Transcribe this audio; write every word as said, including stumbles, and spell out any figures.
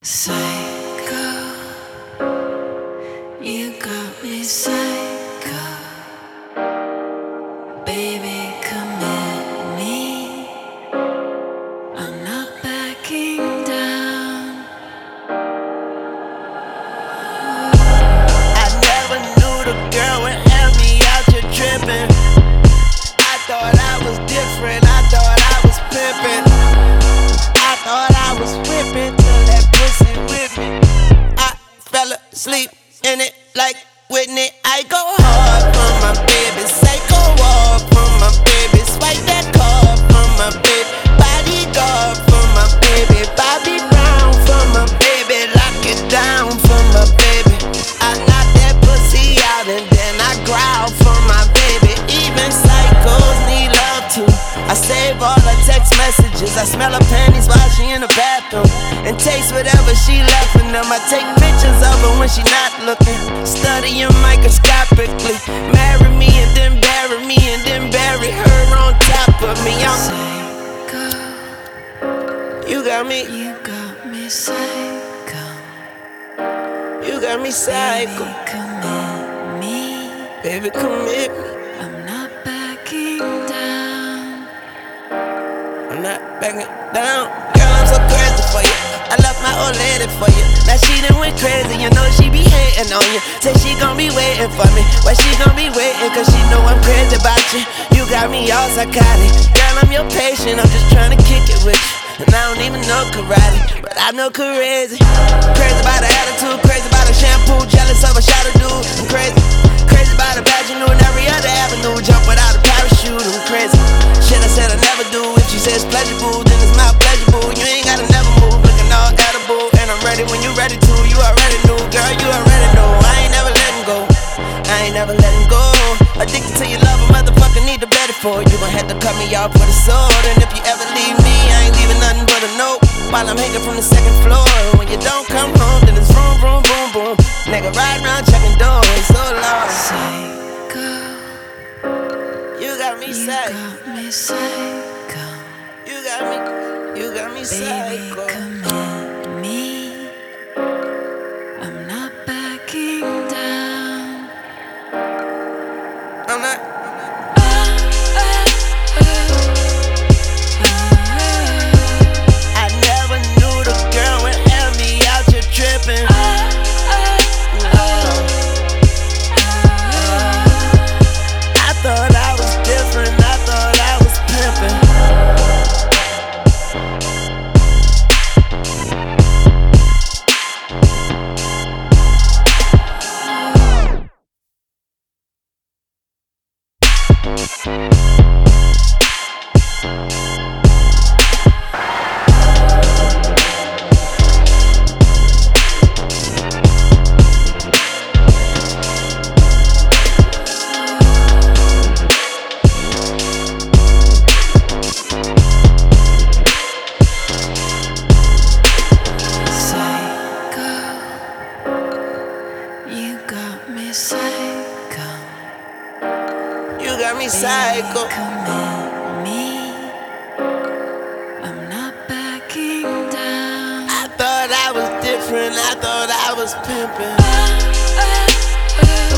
Psycho, you got me psycho. Baby, commit me. I'm not backing down. I never knew the girl would have me out here tripping. I thought I was different, I thought I was pimping. I thought I was whipping till that pussy with me. I fell asleep in it like Whitney. I go hard for my baby, psycho walk for my baby, swipe that card for my baby, bodyguard for my baby, Bobby Brown for my baby, lock it down for my baby. I knock that pussy out and then I growl for my baby. Even psychos need love too. I save all her text messages. I smell her panties while she in the bathroom and taste whatever she left in them. I take pictures of her when she not looking, studying microscopically. Marry me and then bury me and then bury her on top of me. I'm Psycho, You got me, you got me psycho. you got me psycho. Baby, commit me. Baby, commit me. I'm not backing down. I'm not backing down. Girl, I'm so crazy for you. I left my old lady for you. Now she done went crazy, you know she be hating on you. Say she gon' be waiting for me. Why she gon' be waiting? Cause she know I'm crazy about you. You got me all psychotic. Girl, I'm your patient, I'm just trying to kick it with you. And I don't even know karate, but I know crazy. Crazy about her attitude, crazy about her shampoo, jealous of a shot of dude. I'm crazy. Crazy about her vaginal and every other avenue. Jump without a parachute, I'm crazy. Shit I said I never do. If she says pleasurable, then it's my pleasurable. You ain't gotta never move, looking all edible. And I'm ready when you ready to. You already knew, girl, you already know. I ain't never letting go. I ain't never letting go. Addicted to your love, a motherfucker need to bet it for. You gon' have to cut me off with a sword. And if you ever leave me, I ain't leaving nothing but a note. While I'm hanging from the second floor. And when you don't come home, then it's vroom, vroom, boom, boom. Nigga ride around checking doors, so long. Psycho, You got me you psycho. got me psycho. You got me, you got me Baby, psycho. commit me. I'm not backing down. I'm not. I never knew the girl would have me out here tripping. I thought I was different, I thought I was pimping. Psycho, you got me psycho. You got me psycho. Commit me. I'm not backing down. I thought I was different, I thought I was pimping. Oh, oh, oh.